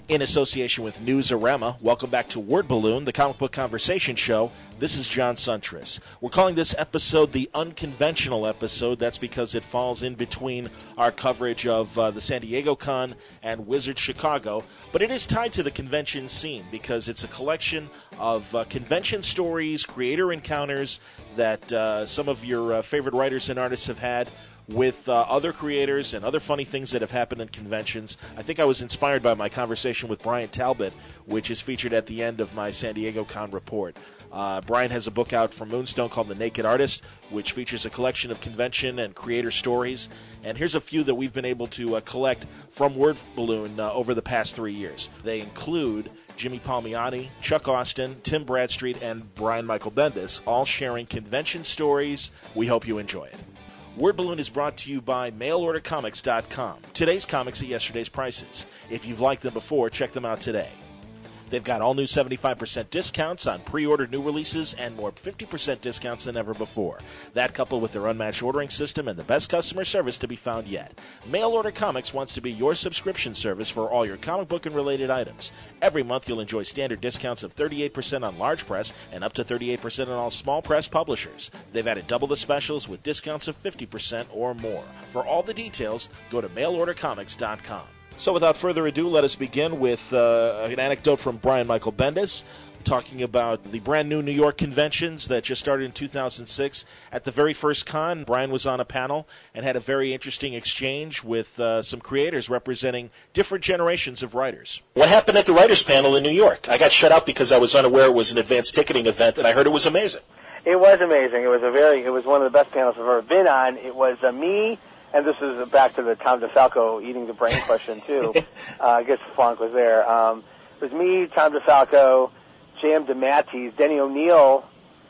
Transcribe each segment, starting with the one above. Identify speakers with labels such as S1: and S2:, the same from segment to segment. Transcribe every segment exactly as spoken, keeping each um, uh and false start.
S1: In association with Newsarama, welcome back to Word Balloon, the comic book conversation show. This is John Suntress. We're calling this episode the unconventional episode. That's because it falls in between our coverage of uh, the San Diego Con and Wizard Chicago. But it is tied to the convention scene because it's a collection of uh, convention stories, creator encounters that uh, some of your uh, favorite writers and artists have had with uh, other creators and other funny things that have happened in conventions. I think I was inspired by my conversation with Brian Talbot, which is featured at the end of my San Diego Con report. Uh, Brian has a book out from Moonstone called The Naked Artist, which features a collection of convention and creator stories. And here's a few that we've been able to uh, collect from Word Balloon uh, over the past three years. They include Jimmy Palmiotti, Chuck Austin, Tim Bradstreet, and Brian Michael Bendis, all sharing convention stories. We hope you enjoy it. Word Balloon is brought to you by mail order comics dot com. Today's comics at yesterday's prices. If you've liked them before, check them out today. They've got all new seventy-five percent discounts on pre-ordered new releases and more fifty percent discounts than ever before. That coupled with their unmatched ordering system and the best customer service to be found yet. Mail Order Comics wants to be your subscription service for all your comic book and related items. Every month you'll enjoy standard discounts of thirty-eight percent on large press and up to thirty-eight percent on all small press publishers. They've added double the specials with discounts of fifty percent or more. For all the details, go to mail order comics dot com. So without further ado, let us begin with uh, an anecdote from Brian Michael Bendis talking about the brand new New York conventions that just started in two thousand six. At the very first con, Brian was on a panel and had a very interesting exchange with uh, some creators representing different generations of writers. What happened at the writers' panel in New York? I got shut out because I was unaware it was an advanced ticketing event, and I heard it was amazing.
S2: It was amazing. It was a very, it was one of the best panels I've ever been on. It was uh, me. And this is back to the Tom DeFalco eating the brain question, too. uh, I guess Frank was there. Um, it was me, Tom DeFalco, J M DeMatteis, Denny O'Neil,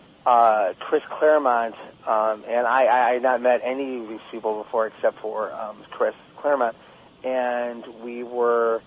S2: uh, Chris Claremont, um, and I, I had not met any of these people before except for um, Chris Claremont. And we were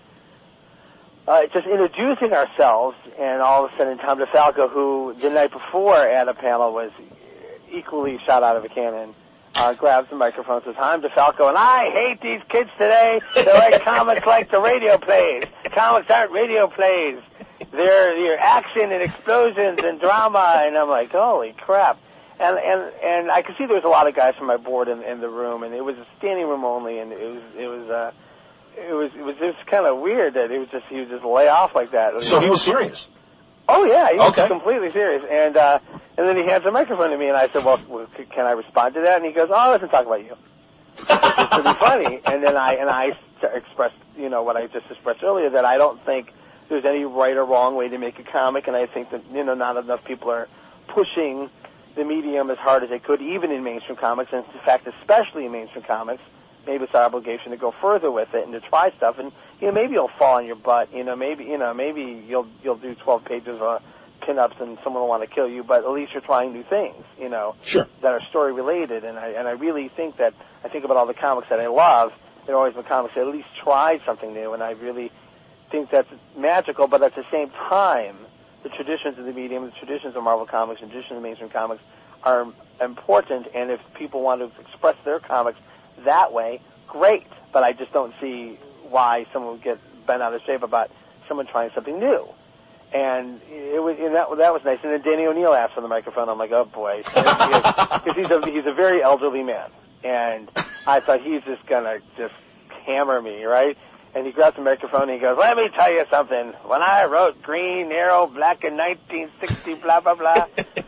S2: uh, just introducing ourselves, and all of a sudden Tom DeFalco, who the night before at a panel was equally shot out of a cannon, Uh, grabs the microphone and says, I'm DeFalco, and I hate these kids today. They write comics like the radio plays. Comics aren't radio plays. They're, they're action and explosions and drama. And I'm like, holy crap. And and and I could see there was a lot of guys from my board in, in the room, and it was a standing room only, and it was it was uh, it was it was just kind of weird that it was just he would just lay off like that.
S1: So he was serious.
S2: Oh yeah, he was
S1: okay.
S2: completely serious, and uh, and then he hands the microphone to me, and I said, "Well, can I respond to that?" And he goes, "Oh, I wasn't talking about you." It's pretty funny. And then I and I expressed, you know, what I just expressed earlier, that I don't think there's any right or wrong way to make a comic, and I think that, you know, not enough people are pushing the medium as hard as they could, even in mainstream comics, and in fact, especially in mainstream comics. Maybe it's our obligation to go further with it and to try stuff, and you know, maybe you'll fall on your butt. You know, maybe you know, maybe you'll you'll do twelve pages of pinups and someone will want to kill you, but at least you're trying new things. You know,
S1: sure,
S2: that are story related. And I and I really think that I think about all the comics that I love. They're always been comics that at least tried something new, and I really think that's magical. But at the same time, the traditions of the medium, the traditions of Marvel Comics, and traditions of mainstream comics are important. And if people want to express their comics that way, great, but I just don't see why someone would get bent out of shape about someone trying something new. And it was and that that was nice. And then Danny O'Neil asked for the microphone. I'm like, oh boy, because he's a he's a very elderly man, and I thought he's just gonna just hammer me, right? And he grabs the microphone and he goes, "Let me tell you something. When I wrote Green Arrow Black in nineteen sixty, blah blah blah,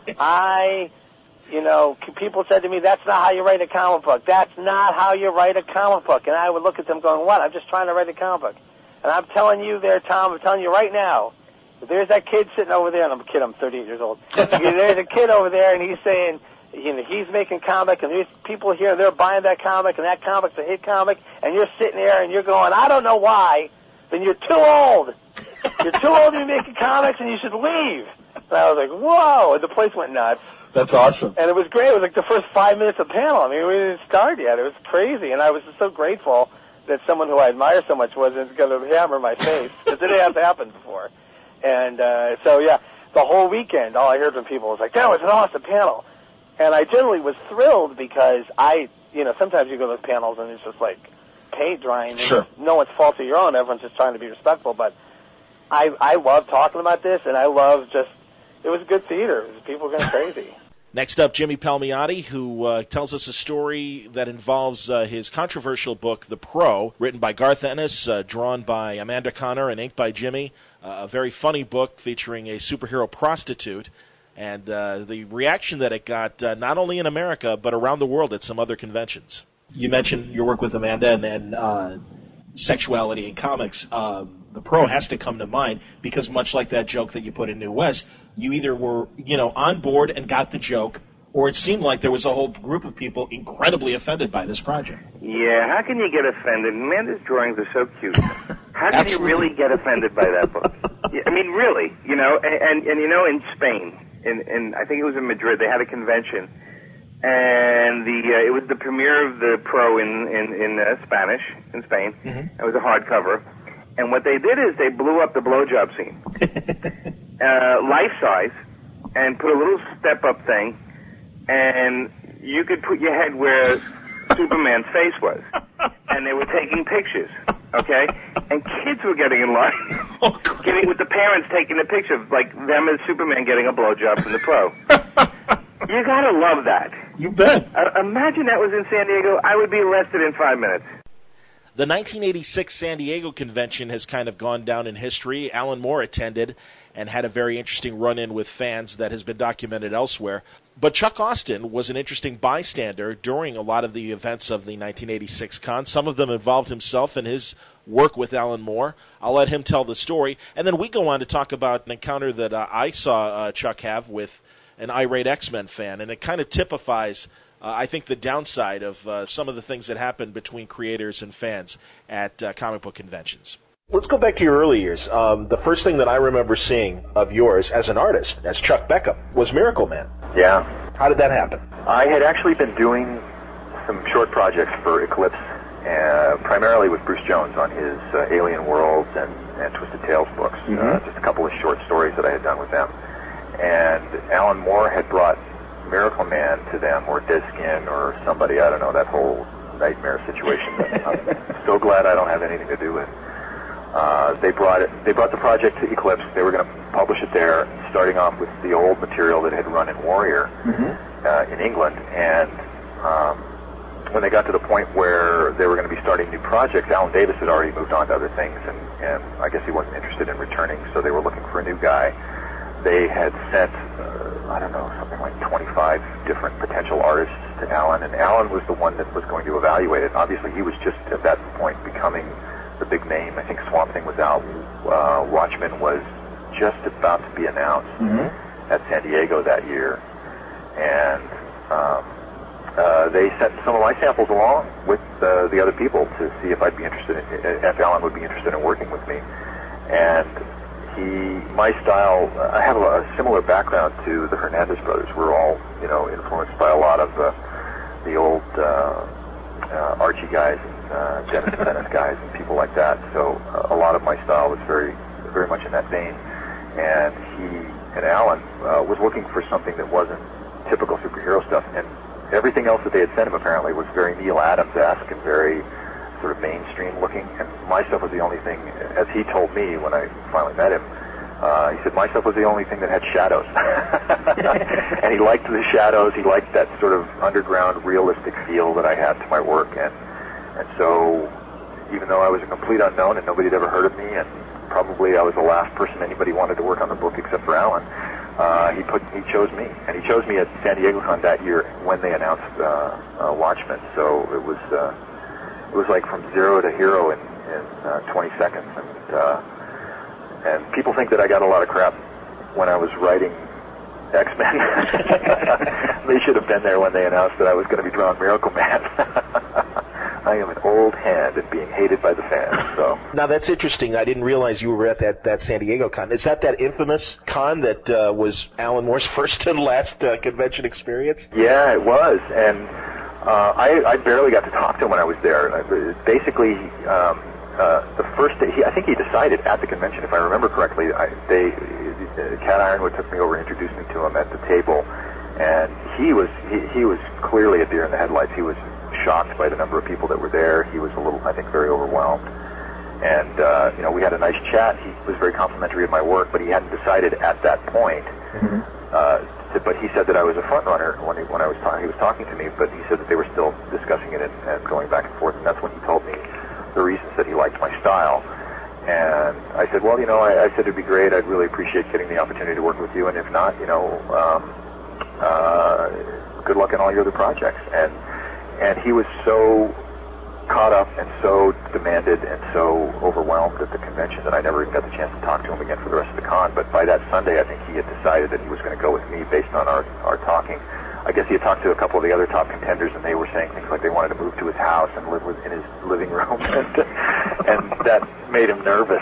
S2: I." You know, people said to me, that's not how you write a comic book. That's not how you write a comic book. And I would look at them going, what? I'm just trying to write a comic book. And I'm telling you there, Tom, I'm telling you right now, there's that kid sitting over there, and I'm a kid, I'm thirty-eight years old. There's a kid over there, and he's saying, you know, he's making comic, and there's people here, and they're buying that comic, and that comic's a hit comic, and you're sitting there, and you're going, I don't know why, then you're too old. You're too old to be making comics, and you should leave. And I was like, whoa, and the place went nuts.
S1: That's awesome.
S2: And it was great. It was like the first five minutes of the panel. I mean, we didn't start yet. It was crazy. And I was just so grateful that someone who I admire so much wasn't going to hammer my face, because it didn't have to happen before. And uh, so, yeah, the whole weekend, all I heard from people was like, that was an awesome panel. And I generally was thrilled because I, you know, sometimes you go to those panels and it's just like paint drying.
S1: Sure.
S2: No one's fault of your own. Everyone's just trying to be respectful. But I I love talking about this, and I love just it was good theater. It was, people were going crazy.
S1: Next up, Jimmy Palmiotti, who uh, tells us a story that involves uh, his controversial book, The Pro, written by Garth Ennis, uh, drawn by Amanda Connor, and inked by Jimmy. Uh, a very funny book featuring a superhero prostitute, and uh, the reaction that it got, uh, not only in America, but around the world at some other conventions. You mentioned your work with Amanda and, and uh, sexuality in comics. Um, The Pro has to come to mind because, much like that joke that you put in New West, you either were, you know, on board and got the joke, or it seemed like there was a whole group of people incredibly offended by this project.
S3: Yeah, how can you get offended? Amanda's drawings are so cute. How can you really get offended by that book? Yeah, I mean, really, you know, and, and, and you know, in Spain, in, in I think it was in Madrid, they had a convention, and the uh, it was the premiere of The Pro in, in, in uh, Spanish, in Spain. Mm-hmm. It was a hardcover. And what they did is they blew up the blowjob scene, uh, life-size, and put a little step-up thing, and you could put your head where Superman's face was. And they were taking pictures, okay? And kids were getting in line, oh, getting with the parents taking the picture, like them as Superman getting a blowjob from The Pro. You gotta love that.
S1: You bet.
S3: Uh, imagine that was in San Diego. I would be arrested in five minutes.
S1: The nineteen eighty-six San Diego convention has kind of gone down in history. Alan Moore attended and had a very interesting run-in with fans that has been documented elsewhere. But Chuck Austin was an interesting bystander during a lot of the events of the nineteen eighty-six con. Some of them involved himself in his work with Alan Moore. I'll let him tell the story. And then we go on to talk about an encounter that uh, I saw uh, Chuck have with an irate X-Men fan, and it kind of typifies Uh, I think the downside of uh, some of the things that happen between creators and fans at uh, comic book conventions.
S4: Let's go back to your early years. Um, the first thing that I remember seeing of yours as an artist, as Chuck Beckham, was Miracle Man.
S5: Yeah.
S4: How did that happen?
S5: I had actually been doing some short projects for Eclipse, uh, primarily with Bruce Jones on his uh, Alien Worlds and, and Twisted Tales books. Mm-hmm. Uh, just a couple of short stories that I had done with them. And Alan Moore had brought Miracle Man to them, or Deadskin, or somebody, I don't know, that whole nightmare situation that I'm so glad I don't have anything to do with. Uh, they brought it, they brought the project to Eclipse. They were going to publish it there, starting off with the old material that had run in Warrior mm-hmm. uh, in England. And um, when they got to the point where they were going to be starting new projects, Alan Davis had already moved on to other things, and, and I guess he wasn't interested in returning, so they were looking for a new guy. They had sent, uh, I don't know, something like twenty-five different potential artists to Alan, and Alan was the one that was going to evaluate it. Obviously, he was just at that point becoming the big name. I think Swamp Thing was out. Uh, Watchmen was just about to be announced mm-hmm. at San Diego that year, and um, uh, they sent some of my samples along with uh, the other people to see if I'd be interested in, if Alan would be interested in working with me, and He, my style, I have a, a similar background to the Hernandez brothers. We're all, you know, influenced by a lot of uh, the old uh, uh, Archie guys and uh, Dennis Dennis guys and people like that. So uh, a lot of my style was very, very much in that vein. And he and Alan uh, was looking for something that wasn't typical superhero stuff. And everything else that they had sent him apparently was very Neil Adams-esque and very sort of mainstream looking, and my stuff was the only thing, as he told me when I finally met him, uh, he said my stuff was the only thing that had shadows. And he liked the shadows, he liked that sort of underground realistic feel that I had to my work, and and so even though I was a complete unknown and nobody had ever heard of me, and probably I was the last person anybody wanted to work on the book except for Alan, uh, he put he chose me, and he chose me at San Diego Con that year when they announced uh, uh, Watchmen, so it was uh, It was like from zero to hero in, in uh, twenty seconds, and uh, and people think that I got a lot of crap when I was writing X-Men. They should have been there when they announced that I was going to be drawing Miracle Man. I am an old hand and being hated by the fans. So
S4: now that's interesting. I didn't realize you were at that, that San Diego con. Is that that infamous con that uh, was Alan Moore's first and last uh, convention experience?
S5: Yeah, it was, and. Uh, I, I barely got to talk to him when I was there. I, basically, um, uh, the first day, he, I think he decided at the convention, if I remember correctly, I, they, uh, Cat Ironwood took me over and introduced me to him at the table, and he was he, he was clearly a deer in the headlights. He was shocked by the number of people that were there. He was a little, I think, very overwhelmed. and uh, you know, we had a nice chat. He was very complimentary of my work, but he hadn't decided at that point. Mm-hmm. uh, to, but he said that I was a front runner when he, when I was ta- he was talking to me. But he said that they were still discussing it and, and going back and forth, and that's when he told me the reasons that he liked my style. And I said, well, you know, I, I said it'd be great. I'd really appreciate getting the opportunity to work with you, and if not, you know, um, uh, good luck in all your other projects. And and he was so caught up and so demanded and so overwhelmed at the convention that I never even got the chance to talk to him again for the rest of the con. But by that Sunday, I think he had decided that he was going to go with me based on our, our talking. I guess he had talked to a couple of the other top contenders, and they were saying things like they wanted to move to his house and live with, in his living room, and, and that made him nervous.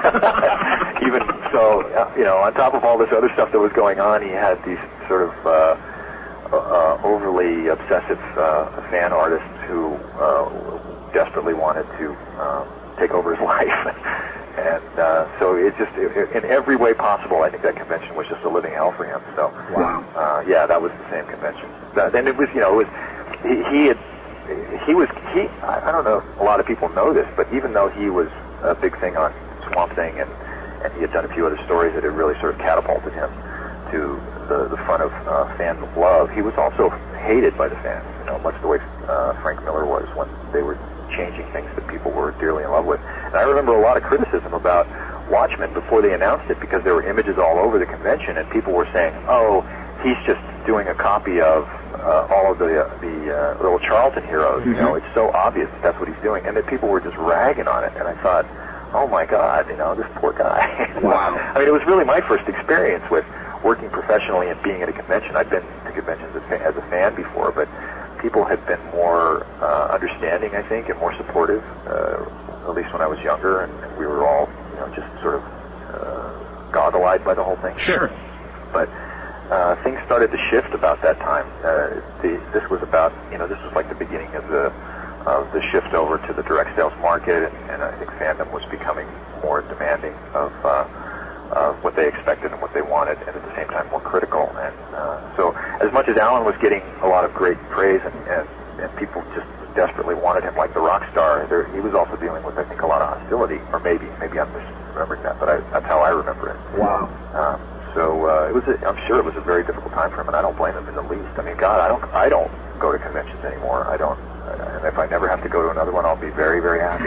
S5: Even so, you know, on top of all this other stuff that was going on, he had these sort of uh, uh, overly obsessive uh, fan artists who uh, desperately wanted to um, take over his life. And uh, so it just, it, in every way possible, I think that convention was just a living hell for him. So,
S1: wow.
S5: uh, yeah, that was the same convention. That, and it was, you know, it was, he, he had, he was, he, I don't know if a lot of people know this, but even though he was a big thing on Swamp Thing, and, and he had done a few other stories that had really sort of catapulted him to the, the front of uh, fan love, he was also hated by the fans, you know, much the way uh, Frank Miller was when they were changing things that people were dearly in love with. And I remember a lot of criticism about Watchmen before they announced it, because there were images all over the convention, and people were saying, oh, he's just doing a copy of uh, all of the uh, the uh, little Charlton heroes. Mm-hmm. You know, it's so obvious that that's what he's doing, and that people were just ragging on it. And I thought, oh my God, you know, this poor guy.
S1: Wow.
S5: I mean, it was really my first experience with working professionally and being at a convention. I'd been to conventions as, as a fan before, but people had been more uh, understanding, I think, and more supportive, uh, at least when I was younger, and, and we were all, you know, just sort of uh, goggle-eyed by the whole thing.
S1: Sure.
S5: But uh, things started to shift about that time. Uh, the, this was about, you know, this was like the beginning of the of the shift over to the direct sales market, and, and I think fandom was becoming more demanding of uh, of what they expected and what they wanted, and at the same time more critical. And uh, so, as much as Alan was getting a lot of great praise, and, and, and people just desperately wanted him like the rock star, there, he was also dealing with, I think, a lot of hostility, or maybe, maybe I'm misremembering that, but I, that's how I remember it.
S1: Wow.
S5: Um, so uh, it was, a, I'm sure it was a very difficult time for him, and I don't blame him in the least. I mean, God, I don't, I don't go to conventions anymore. I don't, and if I never have to go to another one, I'll be very, very happy.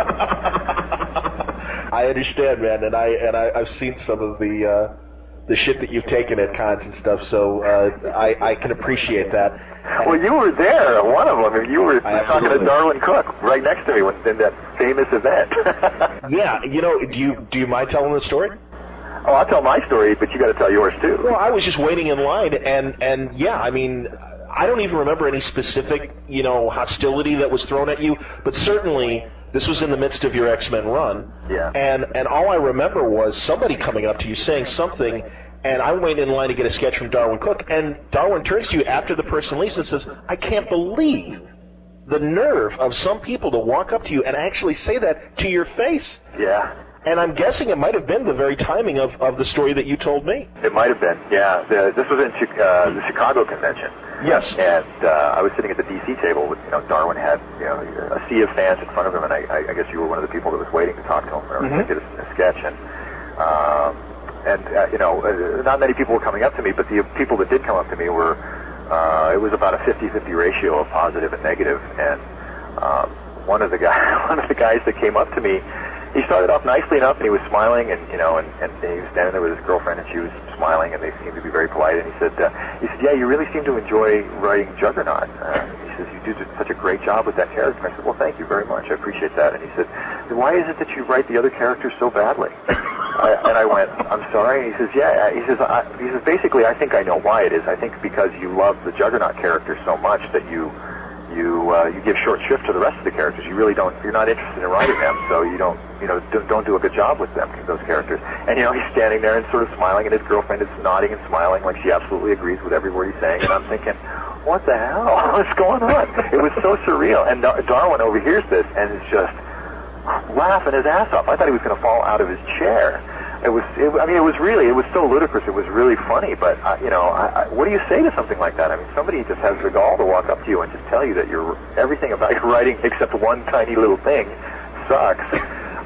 S4: I understand, man, and I and I, I've seen some of the uh, the shit that you've taken at cons and stuff, so uh, I I can appreciate that.
S5: Well, you were there at one of them. You were
S4: I
S5: talking
S4: absolutely.
S5: to Darwin Cook right next to me when, in that famous event.
S4: Yeah, you know, do you do you mind telling the story?
S5: Oh, I'll tell my story, but you got to tell yours too.
S4: Well, I was just waiting in line, and and yeah, I mean, I don't even remember any specific, you know, hostility that was thrown at you, but certainly this was in the midst of your X-Men run.
S5: Yeah.
S4: And and all I remember was somebody coming up to you saying something, and I waited in line to get a sketch from Darwin Cook, and Darwin turns to you after the person leaves and says, I can't believe the nerve of some people to walk up to you and actually say that to your face.
S5: Yeah.
S4: And I'm guessing it might have been the very timing of, of the story that you told me.
S5: It might have been, yeah. The, this was in uh, the Chicago convention.
S4: Yes.
S5: And uh, I was sitting at the D C table with, you know, Darwin had, you know, a sea of fans in front of him, and I, I guess you were one of the people that was waiting to talk to him or mm-hmm. to get a, a sketch. And, um, and uh, you know, uh, not many people were coming up to me, but the people that did come up to me were, uh, it was about a fifty-fifty ratio of positive and negative. And um, one of the guys, one of the guys that came up to me, he started off nicely enough, and he was smiling, and you know, and, and he was standing there with his girlfriend, and she was smiling, and they seemed to be very polite. And he said, uh, he said, yeah, you really seem to enjoy writing Juggernaut. Uh, he says, you do such a great job with that character. And I said, well, thank you very much. I appreciate that. And he said, why is it that you write the other characters so badly? I, and I went, I'm sorry. And he says, yeah. He says, I, he says, basically, I think I know why it is. I think because you love the Juggernaut character so much that you. You uh, you give short shrift to the rest of the characters. You really don't. You're not interested in writing them, so you don't. You know, don't, don't do a good job with them, those characters. And you know, he's standing there and sort of smiling, and his girlfriend is nodding and smiling like she absolutely agrees with every word he's saying. And I'm thinking, what the hell? What's going on? It was so surreal. And Dar- Darwin overhears this and is just laughing his ass off. I thought he was going to fall out of his chair. It was, it, I mean, it was really, it was so ludicrous. It was really funny. But, uh, you know, I, I, what do you say to something like that? I mean, somebody just has the gall to walk up to you and just tell you that you're, everything about your writing except one tiny little thing sucks.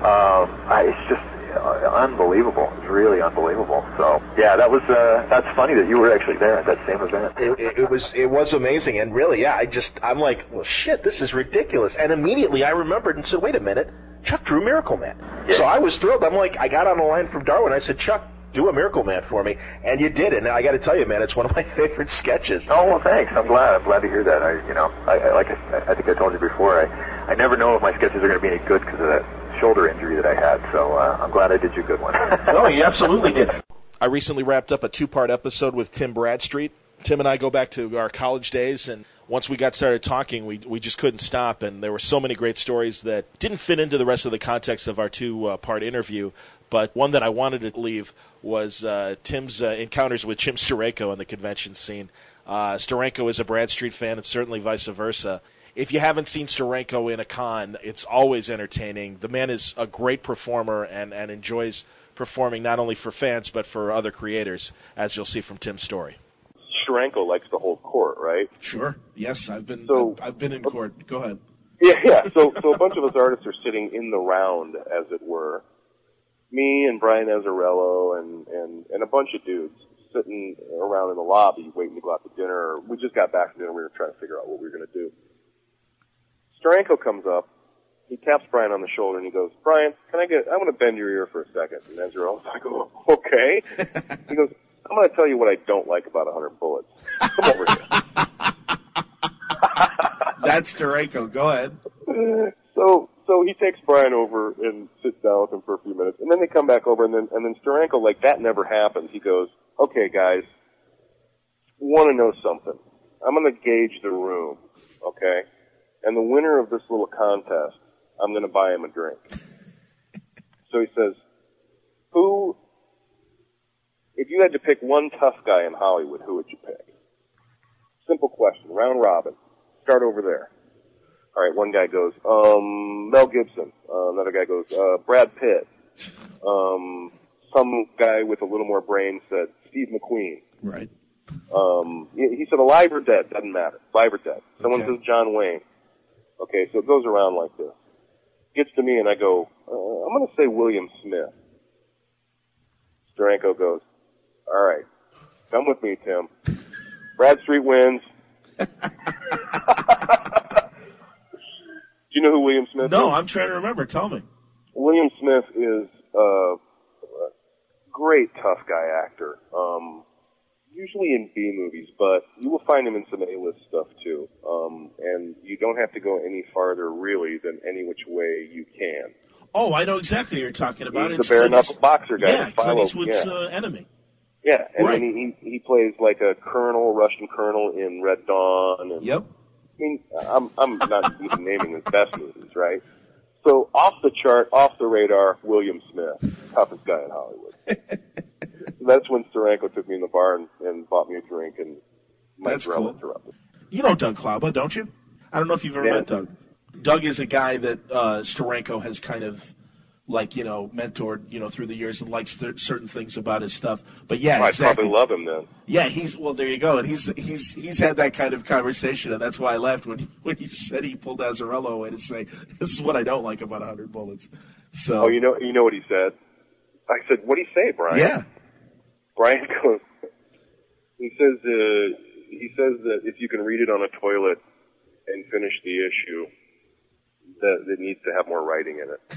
S5: Um, I, it's just uh, unbelievable. It's really unbelievable. So yeah, that was uh, that's funny that you were actually there at that same event.
S4: It, it, it was it was amazing, and really, yeah, I just I'm like, well, shit, this is ridiculous. And immediately I remembered and said, wait a minute, Chuck drew Miracle Man. Yeah. So I was thrilled. I'm like, I got on the line from Darwin. I said, Chuck, do a Miracle Man for me, and you did it. And I got to tell you, man, it's one of my favorite sketches.
S5: Oh well, thanks. I'm glad. I'm glad to hear that. I, you know, I, I like I, I think I told you before. I, I never know if my sketches are going to be any good because of that shoulder injury that I had. So uh, I'm glad I did you a good one.
S4: Oh, you absolutely did.
S1: I recently wrapped up a two-part episode with Tim Bradstreet. Tim and I go back to our college days, and once we got started talking, we we just couldn't stop, and there were so many great stories that didn't fit into the rest of the context of our two-part uh, interview. But one that I wanted to leave was uh, Tim's uh, encounters with Jim Steranko on the convention scene. Uh, Steranko is a Bradstreet fan, and certainly vice versa. If you haven't seen Steranko in a con, it's always entertaining. The man is a great performer and, and enjoys performing not only for fans but for other creators, as you'll see from Tim's story.
S6: Steranko likes to hold court, right?
S7: Sure. Yes, I've been
S6: so,
S7: I've, I've been in court. Go ahead.
S6: Yeah, yeah. So, so a bunch of us artists are sitting in the round, as it were. Me and Brian Azzarello and, and, and a bunch of dudes sitting around in the lobby waiting to go out to dinner. We just got back from dinner. We were trying to figure out what we were going to do. Steranko comes up. He taps Brian on the shoulder and he goes, Brian, can I get, I want to bend your ear for a second. And Azzarello's like, oh, okay. He goes, I'm going to tell you what I don't like about one hundred bullets. Come over here.
S7: That's Steranko. Go ahead.
S6: So, so he takes Brian over and sits down with him for a few minutes, and then they come back over, and then and then Steranko, like that never happened. He goes, "Okay, guys, want to know something? I'm going to gauge the room, okay? And the winner of this little contest, I'm going to buy him a drink." So he says, "Who? If you had to pick one tough guy in Hollywood, who would you pick?" Simple question, round robin. Start over there. All right, one guy goes, um, Mel Gibson. Uh, another guy goes, uh, Brad Pitt. Um, some guy with a little more brain said Steve McQueen.
S7: Right.
S6: Um, he, he said alive or dead, doesn't matter. Alive or dead. Someone
S7: Okay.
S6: says John Wayne. Okay, so it goes around like this. Gets to me and I go, uh, I'm going to say William Smith. Steranko goes, all right, come with me, Tim. Bradstreet wins. Do you know who William Smith
S7: No,
S6: is?
S7: I'm trying to remember. Tell me.
S6: William Smith is uh, a great tough guy actor. Um, usually in B movies, but you will find him in some A-list stuff too. Um, and you don't have to go any farther really than Any Which Way You Can.
S7: Oh, I know exactly what you're talking about.
S6: He's
S7: It's
S6: the bare
S7: Clint East-
S6: knuckle boxer guy.
S7: Yeah,
S6: that
S7: Clint
S6: follows-
S7: Eastwood's
S6: yeah.
S7: uh, enemy.
S6: Yeah, and
S7: Right.
S6: then he, he he plays like a colonel, Russian colonel in Red Dawn. And,
S7: Yep.
S6: I mean, I'm I'm not even naming his best movies, right? So off the chart, off the radar, William Smith, toughest guy in Hollywood. So that's when Steranko took me in the bar and, and bought me a drink, and my
S7: That's
S6: drill
S7: cool.
S6: interrupted.
S7: You know Doug Klauba, don't you? I don't know if you've ever
S6: Yeah.
S7: met Doug. Doug is a guy that uh, Steranko has kind of, like, you know, mentored, you know, through the years and likes th- certain things about his stuff. But yeah,
S6: I
S7: exactly.
S6: probably love him then.
S7: Yeah, he's well. There you go, and he's he's he's had that kind of conversation, and that's why I left when when you said he pulled Azzarello away to say, "This is what I don't like about one hundred bullets." So
S6: Oh, you know, you know what he said? I said, "What do you say, Brian?"
S7: yeah,
S6: Brian goes. He says, uh, he says that if you can read it on a toilet and finish the issue, that it needs to have more writing in it.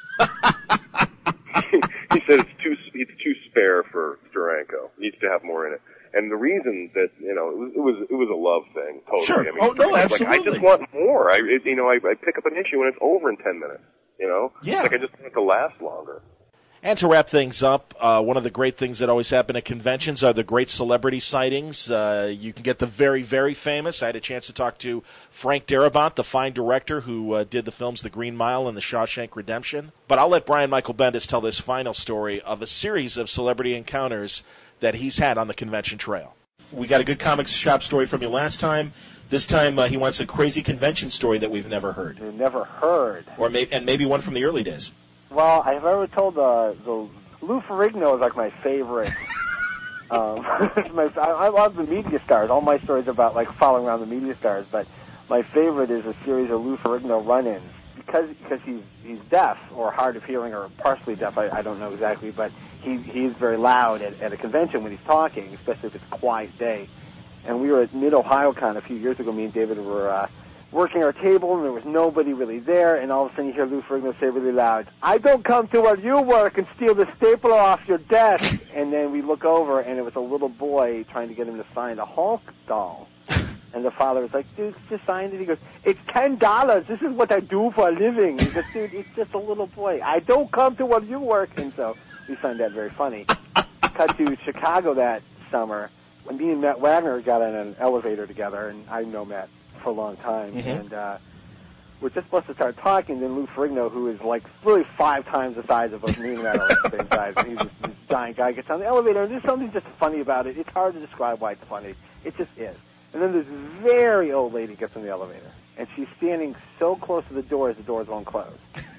S6: He said it's too it's too spare for Steranko. It needs to have more in it. And the reason that, you know, it was it was, it was a love thing, totally.
S7: Sure.
S6: I mean,
S7: Oh, no,
S6: it's like, I
S7: absolutely.
S6: just want more. I, it, you know, I, I pick up an issue and it's over in ten minutes. You know,
S7: Yeah.
S6: It's like I just want it to last longer.
S1: And to wrap things up, uh, one of the great things that always happen at conventions are the great celebrity sightings. Uh, you can get the very, very famous. I had a chance to talk to Frank Darabont, the fine director who uh, did the films The Green Mile and The Shawshank Redemption. But I'll let Brian Michael Bendis tell this final story of a series of celebrity encounters that he's had on the convention trail. We got a good comics shop story from you last time. This time uh, he wants a crazy convention story that we've never heard,
S2: You've never heard.
S1: or may- and maybe one from the early days.
S2: Well, I've ever told uh, the Lou Ferrigno is like my favorite. um, my, I, I love the media stars. All my stories are about like following around the media stars, but my favorite is a series of Lou Ferrigno run-ins. because because he's he's deaf or hard of hearing or partially deaf, I, I don't know exactly, but he he's very loud at, at a convention when he's talking, especially if it's a quiet day. And we were at Mid-OhioCon a few years ago. Me and David were uh, working our table, and there was nobody really there. And all of a sudden, you hear Lou Ferrigno say really loud, "I don't come to where you work and steal the stapler off your desk." And then we look over, and it was a little boy trying to get him to sign a Hulk doll. And the father was like, "Dude, just sign it." He goes, "It's ten dollars. This is what I do for a living." He goes, "Dude, it's just a little boy. I don't come to where you work." And so we find that very funny. Cut to Chicago that summer. When me and Matt Wagner got in an elevator together, and I've known Matt for a long time, mm-hmm. and uh, we're just supposed to start talking, then Lou Ferrigno, who is like really five times the size of us, me and Matt are the same size, and he's this, this giant guy, gets on the elevator, and there's something just funny about it. It's hard to describe why it's funny. It just is. And then this very old lady gets in the elevator, and she's standing so close to the doors, the doors won't close.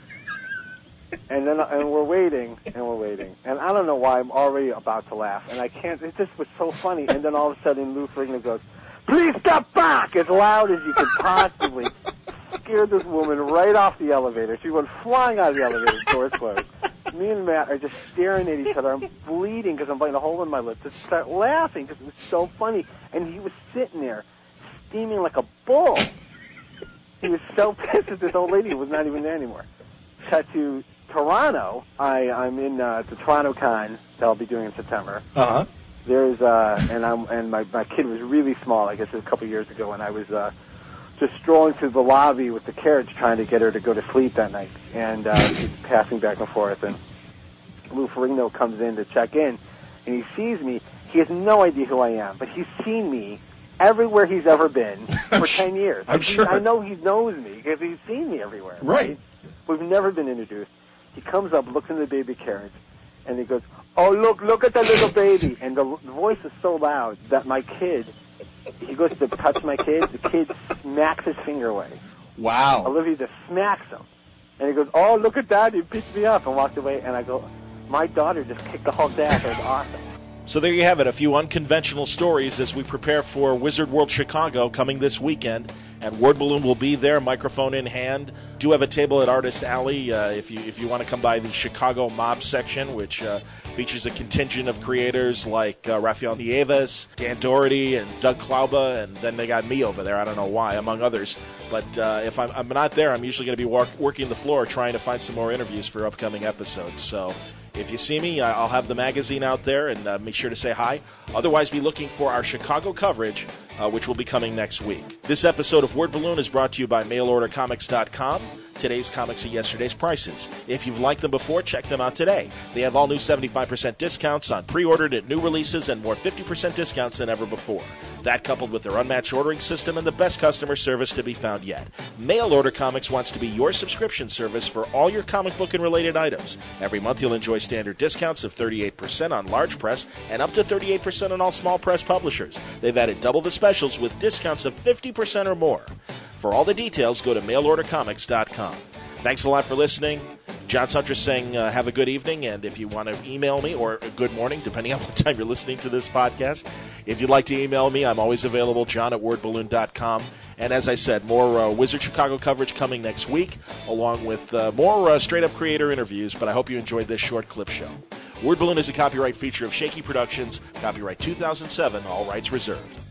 S2: And then and we're waiting, and we're waiting. And I don't know why I'm already about to laugh. And I can't, it just was so funny. And then all of a sudden, Lou Ferrigno goes, "Please step back," as loud as you could possibly. Scared this woman right off the elevator. She went flying out of the elevator, doors closed. Me and Matt are just staring at each other. I'm bleeding because I'm biting a hole in my lip. Just start laughing because it was so funny. And he was sitting there, steaming like a bull. He was so pissed at this old lady who was not even there anymore. Cut to Toronto. I, I'm in uh, the Toronto Con that I'll be doing in September.
S7: Uh-huh.
S2: There's, uh, and I'm, and my, my kid was really small, I guess it was a couple years ago, and I was, uh, just strolling through the lobby with the carriage trying to get her to go to sleep that night. And, uh, she's passing back and forth, and Lou Ferrigno comes in to check in, and he sees me. He has no idea who I am, but he's seen me everywhere he's ever been for ten years.
S7: I'm
S2: like,
S7: sure.
S2: I know he knows me because he's seen me everywhere.
S7: Right.
S2: right. We've never been introduced. He comes up, looks in the baby carriage, and he goes, "Oh, look, look at that little baby." And the, the voice is so loud that my kid, he goes to touch my kid, the kid smacks his finger away.
S7: Wow.
S2: Olivia just smacks him. And he goes, "Oh, look at that." He picked me up and walked away. And I go, my daughter just kicked the Hulk's ass. It was awesome.
S1: So there you have it, a few unconventional stories as we prepare for Wizard World Chicago coming this weekend. And Word Balloon will be there, microphone in hand. Do have a table at Artist Alley uh, if you if you want to come by the Chicago Mob section, which uh, features a contingent of creators like uh, Rafael Nieves, Dan Doherty, and Doug Klauba, and then they got me over there. I don't know why, among others. But uh, if I'm, I'm not there, I'm usually going to be walk, working the floor trying to find some more interviews for upcoming episodes. So if you see me, I'll have the magazine out there, and uh, make sure to say hi. Otherwise, be looking for our Chicago coverage, uh, which will be coming next week. This episode of Word Balloon is brought to you by mail order comics dot com. Today's comics at yesterday's prices. If you've liked them before, check them out today. They have all new seventy-five percent discounts on pre-ordered and new releases and more fifty percent discounts than ever before. That coupled with their unmatched ordering system and the best customer service to be found yet. Mail Order Comics wants to be your subscription service for all your comic book and related items. Every month you'll enjoy standard discounts of thirty-eight percent on large press and up to thirty-eight percent on all small press publishers. They've added double the specials with discounts of fifty percent or more. For all the details, go to mail order comics dot com. Thanks a lot for listening. John Suntress saying uh, have a good evening, and if you want to email me, or a good morning, depending on what time you're listening to this podcast, if you'd like to email me, I'm always available, john at word balloon dot com. And as I said, more uh, Wizard Chicago coverage coming next week, along with uh, more uh, straight-up creator interviews, but I hope you enjoyed this short clip show. Word Balloon is a copyright feature of Shaky Productions, copyright two thousand seven, all rights reserved.